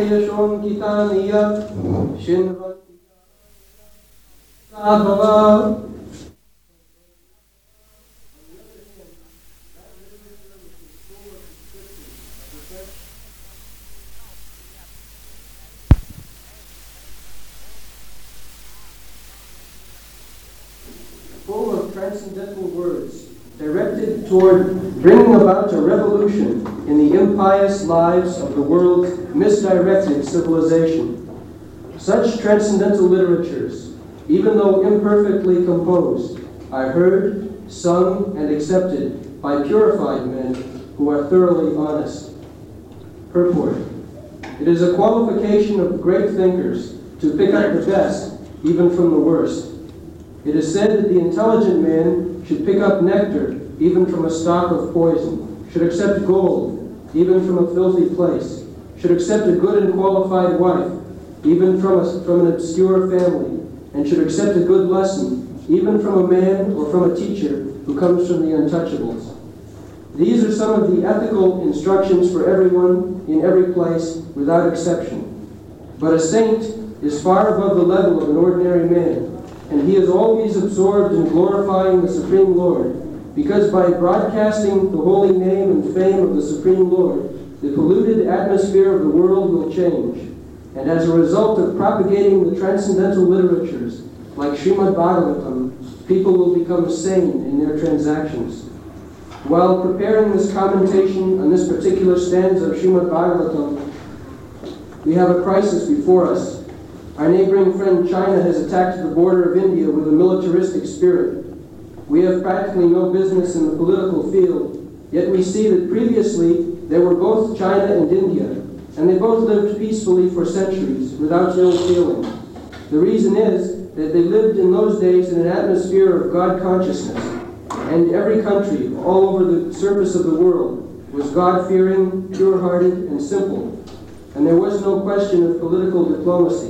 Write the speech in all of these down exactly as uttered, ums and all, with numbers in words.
Yashon Kitaniya Shinva Bhava. Full of transcendental words directed toward bringing about a revolution in the impious lives of the world's misdirected civilization. Such transcendental literatures, even though imperfectly composed, are heard, sung, and accepted by purified men who are thoroughly honest. Purport. It is a qualification of great thinkers to pick up the best, even from the worst. It is said that the intelligent man should pick up nectar, even from a stalk of poison, should accept gold, even from a filthy place, should accept a good and qualified wife, even from, a, from an obscure family, and should accept a good lesson, even from a man or from a teacher who comes from the untouchables. These are some of the ethical instructions for everyone, in every place, without exception. But a saint is far above the level of an ordinary man, and he is always absorbed in glorifying the Supreme Lord, because by broadcasting the holy name and fame of the Supreme Lord, the polluted atmosphere of the world will change. And as a result of propagating the transcendental literatures, like Srimad Bhagavatam, people will become sane in their transactions. While preparing this commentation on this particular stanza of Srimad Bhagavatam, we have a crisis before us. Our neighboring friend China has attacked the border of India with a militaristic spirit. We have practically no business in the political field, yet we see that previously there were both China and India, and they both lived peacefully for centuries without ill feeling. The reason is that they lived in those days in an atmosphere of God consciousness, and every country all over the surface of the world was God-fearing, pure-hearted, and simple, and there was no question of political diplomacy.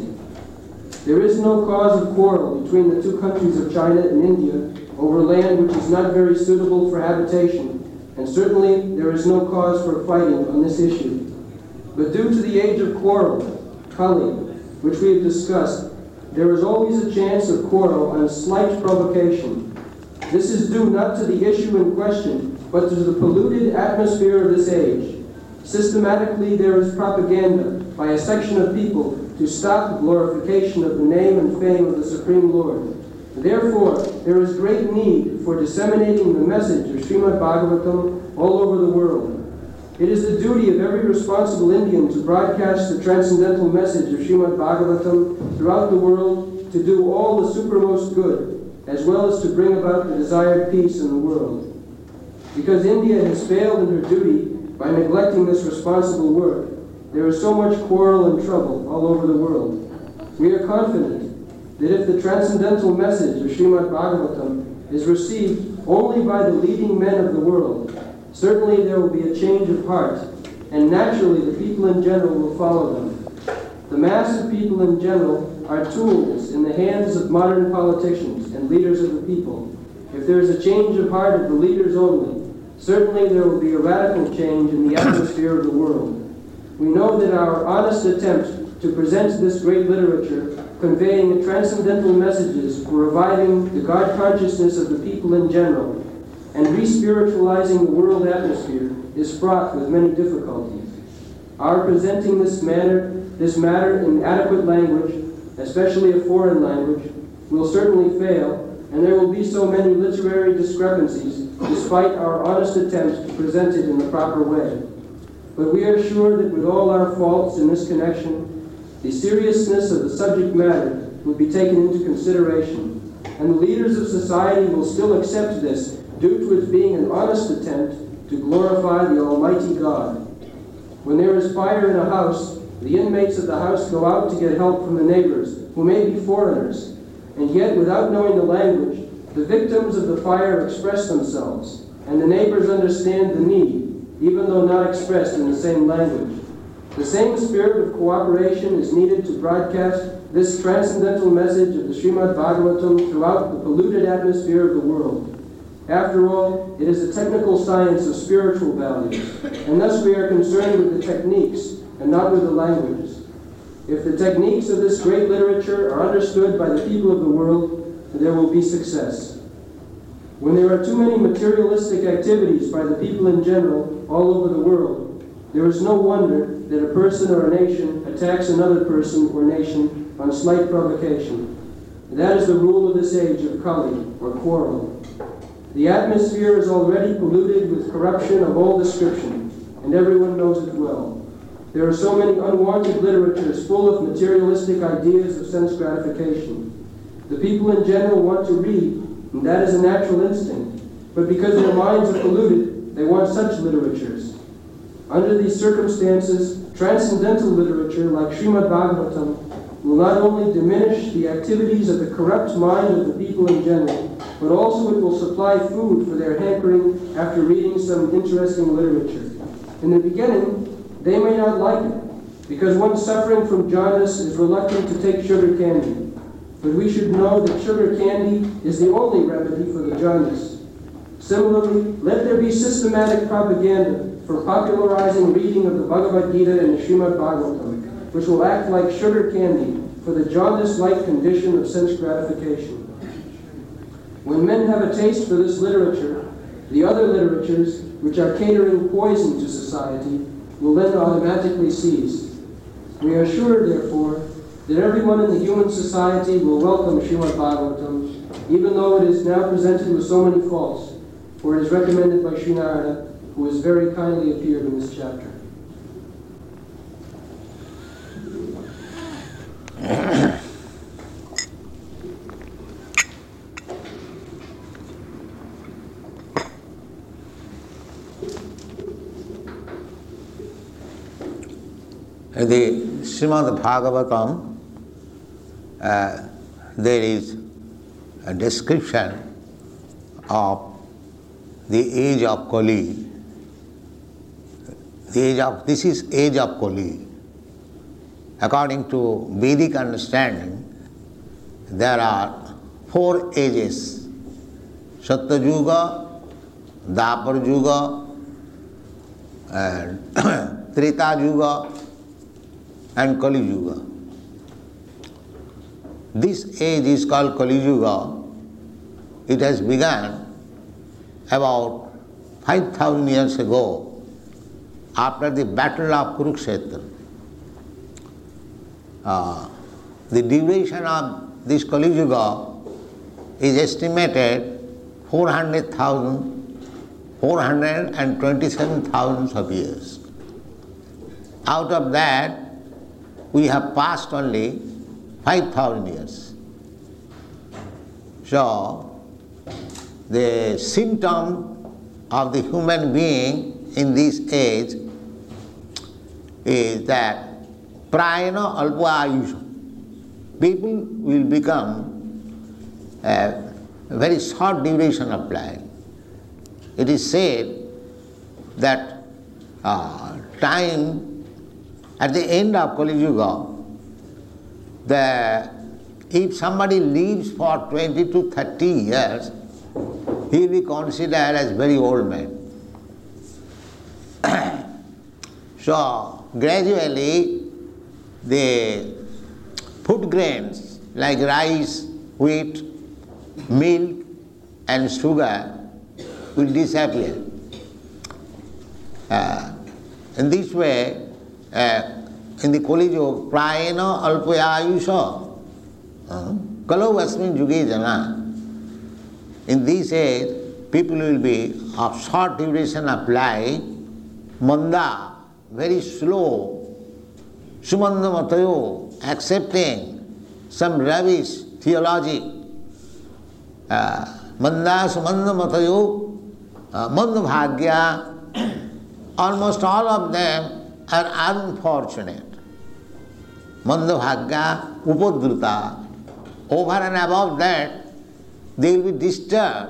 There is no cause of quarrel between the two countries of China and India over land which is not very suitable for habitation, and certainly there is no cause for fighting on this issue. But due to the age of quarrel, Kali, which we have discussed, there is always a chance of quarrel on slight provocation. This is due not to the issue in question, but to the polluted atmosphere of this age. Systematically, there is propaganda by a section of people to stop the glorification of the name and fame of the Supreme Lord. Therefore, there is great need for disseminating the message of Srimad Bhagavatam all over the world. It is the duty of every responsible Indian to broadcast the transcendental message of Srimad Bhagavatam throughout the world, to do all the supermost good, as well as to bring about the desired peace in the world. Because India has failed in her duty by neglecting this responsible work, there is so much quarrel and trouble all over the world. We are confident that if the transcendental message of Srimad Bhagavatam is received only by the leading men of the world, certainly there will be a change of heart, and naturally the people in general will follow them. The mass of people in general are tools in the hands of modern politicians and leaders of the people. If there is a change of heart of the leaders only, certainly there will be a radical change in the atmosphere of the world. We know that our honest attempt to present this great literature, conveying transcendental messages for reviving the God consciousness of the people in general, and re-spiritualizing the world atmosphere, is fraught with many difficulties. Our presenting this matter, this matter in adequate language, especially a foreign language, will certainly fail, and there will be so many literary discrepancies despite our honest attempt to present it in the proper way. But we are sure that with all our faults in this connection, the seriousness of the subject matter will be taken into consideration, and the leaders of society will still accept this due to its being an honest attempt to glorify the Almighty God. When there is fire in a house, the inmates of the house go out to get help from the neighbors, who may be foreigners, and yet without knowing the language, the victims of the fire express themselves, and the neighbors understand the need, even though not expressed in the same language. The same spirit of cooperation is needed to broadcast this transcendental message of the Srimad Bhagavatam throughout the polluted atmosphere of the world. After all, it is a technical science of spiritual values, and thus we are concerned with the techniques and not with the languages. If the techniques of this great literature are understood by the people of the world, there will be success. When there are too many materialistic activities by the people in general all over the world, there is no wonder that a person or a nation attacks another person or nation on slight provocation. That is the rule of this age of Kali, or quarrel. The atmosphere is already polluted with corruption of all description, and everyone knows it well. There are so many unwanted literatures full of materialistic ideas of sense gratification. The people in general want to read, and that is a natural instinct, but because their minds are polluted, they want such literatures. Under these circumstances, transcendental literature like Srimad Bhagavatam will not only diminish the activities of the corrupt mind of the people in general, but also it will supply food for their hankering after reading some interesting literature. In the beginning, they may not like it, because one suffering from jaundice is reluctant to take sugar candy. But we should know that sugar candy is the only remedy for the jaundice. Similarly, let there be systematic propaganda for popularizing reading of the Bhagavad Gita and the Srimad Bhagavatam, which will act like sugar candy for the jaundice-like condition of sense gratification. When men have a taste for this literature, the other literatures, which are catering poison to society, will then automatically cease. We are sure, therefore, that everyone in the human society will welcome Srimad Bhagavatam, even though it is now presented with so many faults, for it is recommended by Sri Narada, who has very kindly appeared in this chapter. In the Srimad Bhagavatam, uh, there is a description of the age of Kali. The age of this is age of Kali. According to Vedic understanding, there are four ages: Satyayuga, Dwapar Yuga, and Treta Yuga, and Kali Yuga. This age is called Kali Yuga. It has begun about five thousand years ago, after the battle of Kurukshetra. Uh, the duration of this Kali Yuga is estimated four hundred thousand, four hundred twenty-seven thousand of years. Out of that, we have passed only five thousand years. So, the symptom of the human being in this age is that prayana alpa ayusha. People will become a very short duration of life. It is said that uh, time at the end of Kali Yuga, the, if somebody lives for twenty to thirty years, he will be considered as very old man. So gradually the food grains like rice, wheat, milk and sugar will disappear. Uh, in this way, uh, in the Kali Yuga, prayena alpaya ayusha, kalau asmin yuge jana. In this age, people will be of short duration of life, manda, very slow, sumanda matayo, accepting some rubbish theology. Uh, manda sumanda matayo, uh, manda bhagya, almost all of them are unfortunate. Manda bhagya, upadruta. Over and above that, they will be disturbed,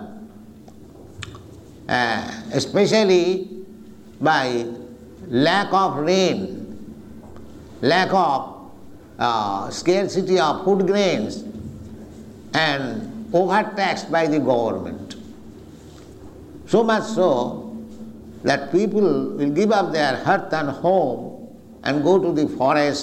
uh, especially by lack of rain, lack of uh, scarcity of food grains, and overtaxed by the government. So much so that people will give up their hearth and home and go to the forest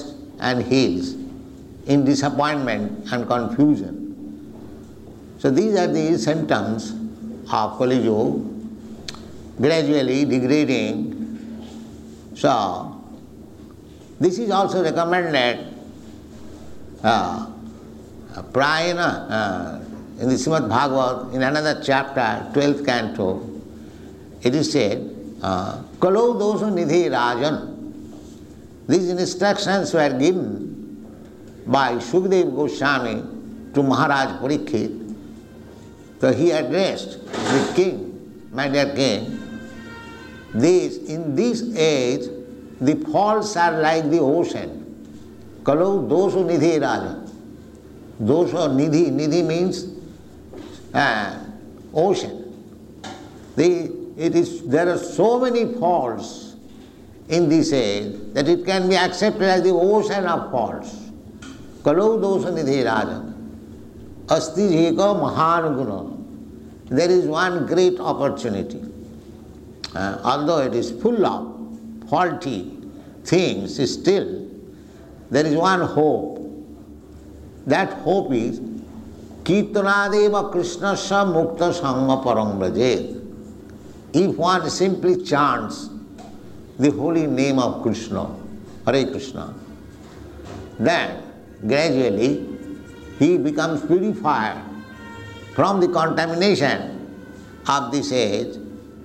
and heals in disappointment and confusion. So these are the symptoms of Kali Yuga, gradually degrading. So this is also recommended uh, Prayana uh, in the Srimad Bhagavad, in another chapter, twelfth canto. It is said, Kalo dosu nidhi rajan. These instructions were given by Shukdev Goswami to Maharaj Parikshit. So he addressed the king, my dear king, this, in this age, the faults are like the ocean. Kalo dosu nidhi rajan. Dosu nidhi, nidhi means uh, ocean. The, it is, there are so many faults in this age that it can be accepted as the ocean of faults. Kalo dosa nidhi rajan. Asti jika mahan guna. There is one great opportunity. Uh, although it is full of faulty things, still there is one hope. That hope is Kirtanadeva Krishnasya Mukta Sangha Parang Brajet. If one simply chants the holy name of Krishna, Hare Krishna, then gradually he becomes purified from the contamination of this age.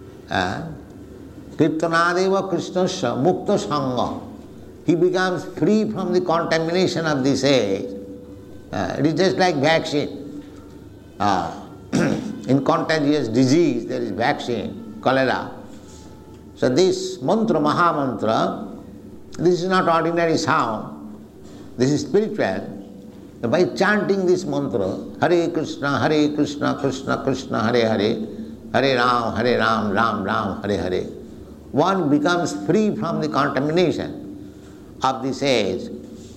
Kirtanadeva Krishnasya Mukta Sangha. He becomes free from the contamination of this age. Uh, it is just like vaccine. Uh, in contagious disease there is vaccine, cholera. So this mantra, Maha Mantra, this is not ordinary sound, this is spiritual. By chanting this mantra, Hare Krishna, Hare Krishna, Krishna Krishna, Hare Hare, Hare Ram, Hare Ram, Ram Ram, Hare Hare, one becomes free from the contamination of this age.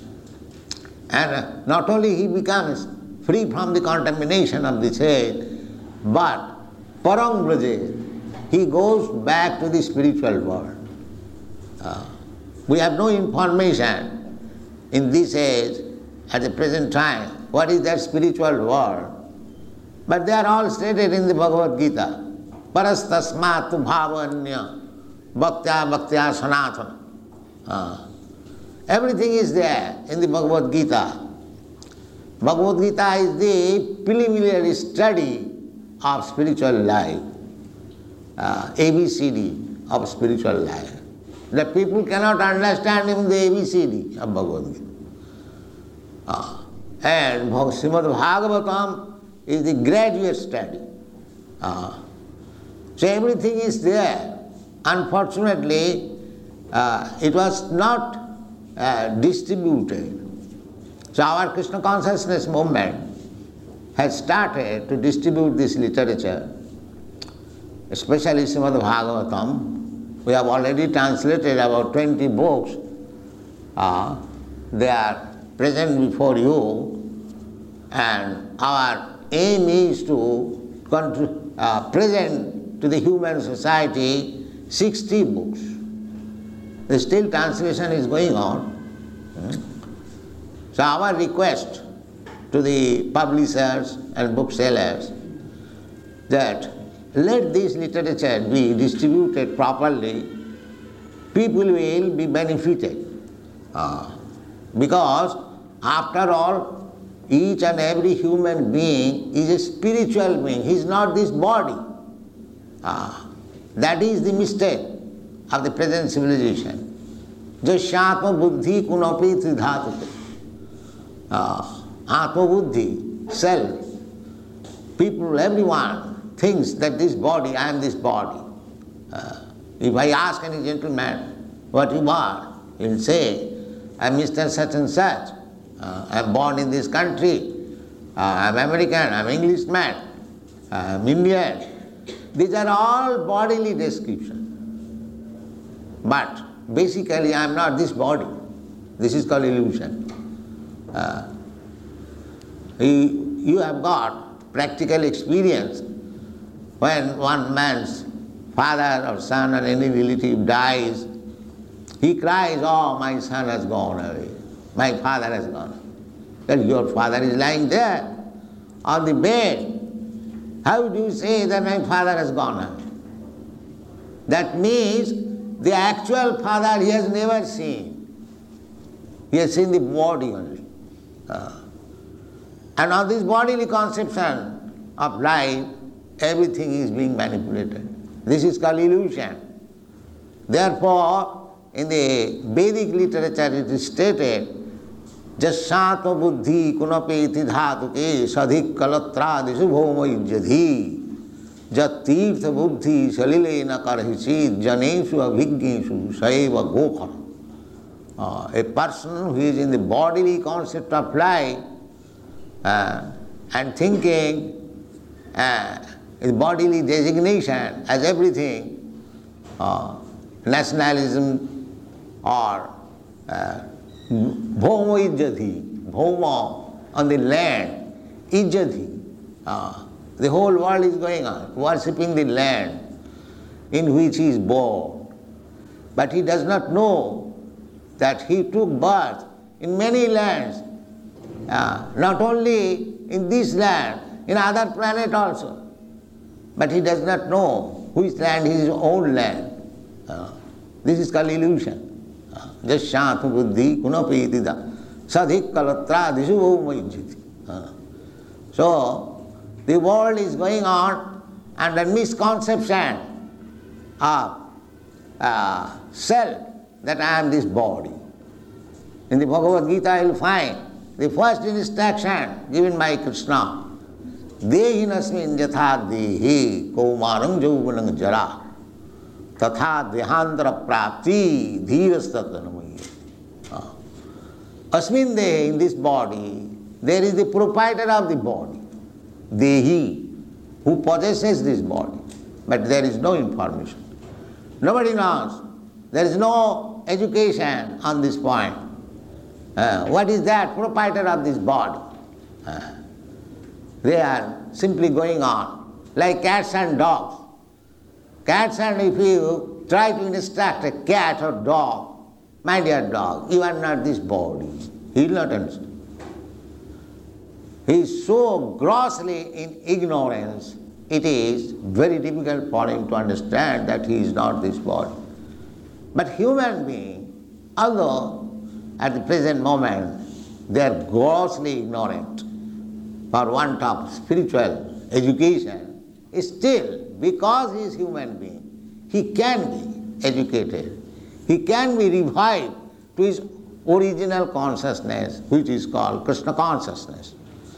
And not only he becomes free from the contamination of this age, but Parang Braje, he goes back to the spiritual world. Uh, we have no information in this age, at the present time, what is that spiritual world. But they are all stated in the Bhagavad Gita. Parastasmatu bhavanya bhaktya bhaktya sanatana. Uh, everything is there in the Bhagavad Gita. Bhagavad Gita is the preliminary study of spiritual life. Uh, A B C D of spiritual life. The people cannot understand even the A B C D of Bhagavad Gita. Uh, and Srimad Bhagavatam is the graduate study. Uh, so everything is there. Unfortunately, uh, it was not uh, distributed. So our Krishna consciousness movement has started to distribute this literature, especially Srimad Bhagavatam. We have already translated about twenty books. Uh, they are present before you, and our aim is to uh, present to the human society sixty books. The still translation is going on. So our request to the publishers and booksellers that let this literature be distributed properly, people will be benefited. Uh, because after all, each and every human being is a spiritual being. He is not this body. Uh, that is the mistake of the present civilization. Jasyatma buddhi kunapi tridhatute. Uh, Atma buddhi, self. People, everyone thinks that this body, I am this body. Uh, if I ask any gentleman what you are, he will say, I am Mister such and such. Uh, I am born in this country. Uh, I am American, I am Englishman, I am Indian. These are all bodily descriptions. But basically I am not this body. This is called illusion. Uh, you, you have got practical experience. When one man's father or son or any relative dies, he cries, oh, my son has gone away. my father has gone. Well, your father is lying there on the bed. How do you say that my father has gone? That means the actual father he has never seen. He has seen the body only. Uh, and on this bodily conception of life, everything is being manipulated. This is called illusion. Therefore, in the Vedic literature it is stated, Jasyato buddhi kunapeti dhatuke sadhik kalatradisu bhoma ijjadhi jat tirtha buddhi salilena karhichit janesu abhigneshu saiva gokhara. Uh, a person who is in the bodily concept of life uh, and thinking uh, his bodily designation as everything, uh, nationalism or uh, bhoma ijjati, bhoma on the land, ijjati. Uh, the whole world is going on, worshipping the land in which he is born. But he does not know that he took birth in many lands, uh, not only in this land, in other planet also. But he does not know which land is his own land. Uh, this is called illusion. Jasyantu buddhi kunapetida sadhik kalatradisu bhoma ijjati. So, the world is going on under misconception of uh, self, that I am this body. In the Bhagavad Gita you will find the first instruction given by Krishna, Dehinasmin yatha dehi kaumarang jauvanang jara tatha dehantara prapti dhirastatanamayya. Asmin dehi, in this body, there is the proprietor of the body, Dehi, who possesses this body, but there is no information. Nobody knows. There is no education on this point. Uh, what is that proprietor of this body? Uh, they are simply going on like cats and dogs. Cats, and if you try to instruct a cat or dog, my dear dog, you are not this body, he will not understand. He is so grossly in ignorance, it is very difficult for him to understand that he is not this body. But human being, although at the present moment they are grossly ignorant for want of spiritual education, still, because he is human being, he can be educated. He can be revived to his original consciousness, which is called Krishna consciousness.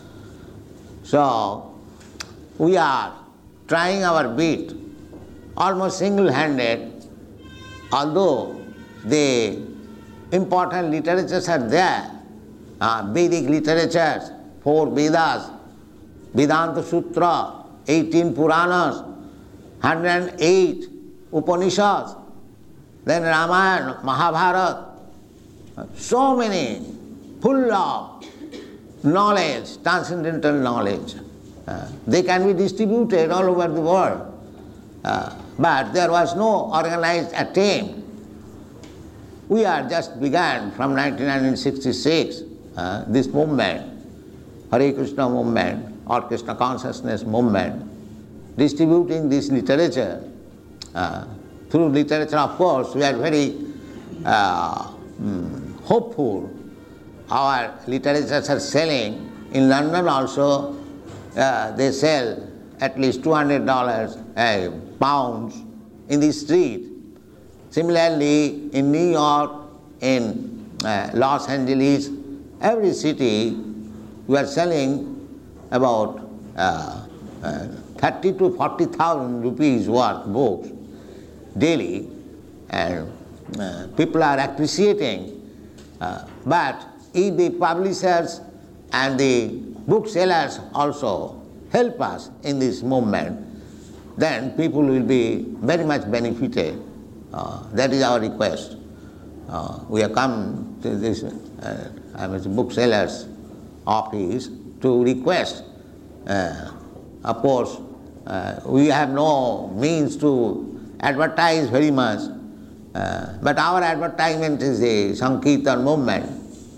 So, we are trying our bit, almost single-handed. Although the important literatures are there, uh, Vedic literatures, four Vedas, Vedanta Sutra, eighteen Puranas, one hundred eight Upanishads, then Ramayana, Mahabharata, so many, full of knowledge, transcendental knowledge. Uh, they can be distributed all over the world. Uh, but there was no organized attempt. We are just began from nineteen sixty-six, uh, this movement, Hare Krishna movement or Krishna consciousness movement, distributing this literature. Uh, through literature, of course, we are very uh, mm, hopeful. Our literatures are selling. In London also, uh, they sell at least two hundred dollars uh, pounds in the street. Similarly, in New York, in uh, Los Angeles, every city, we are selling about uh, uh, thirty to forty thousand rupees worth books daily, and uh, people are appreciating. Uh, but if the publishers and the booksellers also help us in this movement, then people will be very much benefited. Uh, that is our request. Uh, we have come to this uh, I mean, bookseller's office to request. Uh, of course, uh, we have no means to advertise very much, uh, but our advertisement is the Sankirtan movement.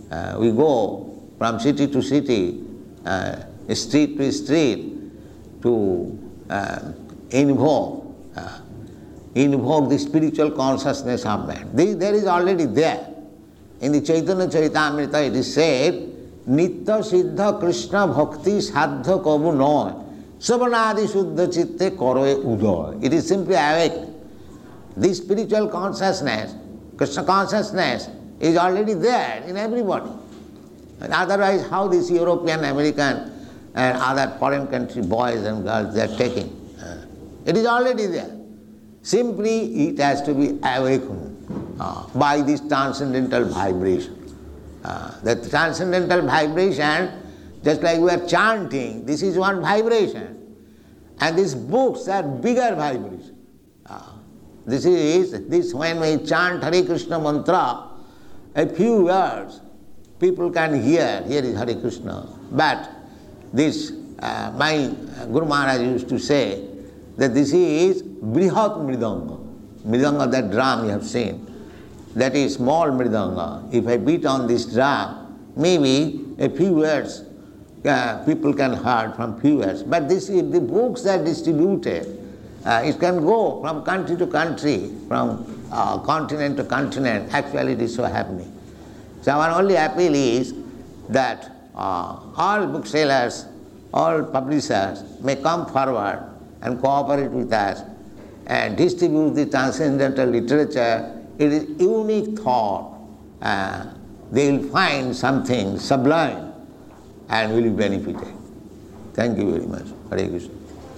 uh, we go from city to city, uh, street to street, to uh, invoke, uh, invoke the spiritual consciousness of man. This, there is already there. In the Chaitanya Charitamrita it is said, Nitya Siddha Krishna Bhakti Sadha Kavu Noy Savanadi Suddha Chitte Koroe Udoy. It is simply awake. This spiritual consciousness, Krishna consciousness, is already there in everybody. And otherwise, how this European, American, and other foreign country boys and girls they are taking? Uh, it is already there. Simply, it has to be awakened uh, by this transcendental vibration. Uh, the transcendental vibration, just like we are chanting, this is one vibration. And these books are bigger vibration. Uh, this is, this when we chant Hare Krishna mantra, a few words, people can hear, here is Hare Krishna. But this, uh, my Guru Maharaj used to say that this is Brihat Mridanga. Mridanga, that drum you have seen. That is small mridanga. If I beat on this drum, maybe a few words uh, people can hear from few words. But this, if the books are distributed, uh, it can go from country to country, from uh, continent to continent. Actually, it is so happening. So our only appeal is that uh, all booksellers, all publishers may come forward and cooperate with us and distribute the transcendental literature. It is unique thought. Uh, they will find something sublime and will be benefited. Thank you very much. Hare Krishna.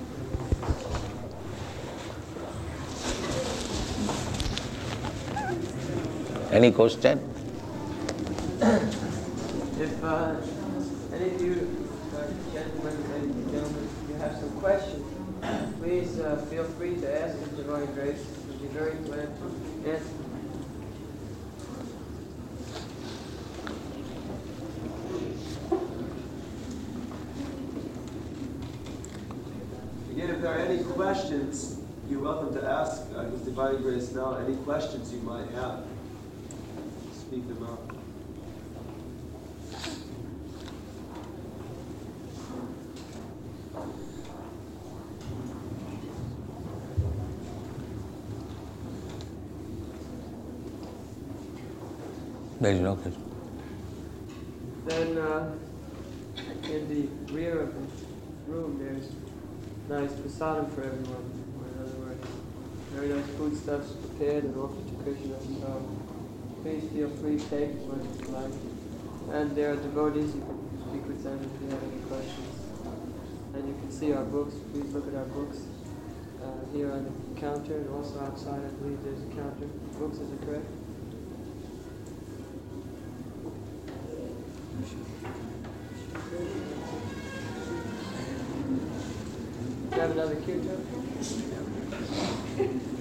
Any question? If uh, any of you uh, gentlemen and gentlemen, you have some questions, please uh, feel free to ask His Divine Grace. We'll be very glad to answer. Again, if there are any questions, you're welcome to ask uh, His Divine Grace now. Any questions you might have, speak them out. There is no question. Then uh, in the rear of the room, there's nice prasadam for everyone. Or in other words, very nice foodstuffs prepared and offered to Krishna. So please feel free to take as much as you like. And there are devotees, you can speak with them if you have any questions. And you can see our books. Please look at our books uh, here on the counter, and also outside, I believe there's a counter. Books, is it correct? Do you have another kirtan?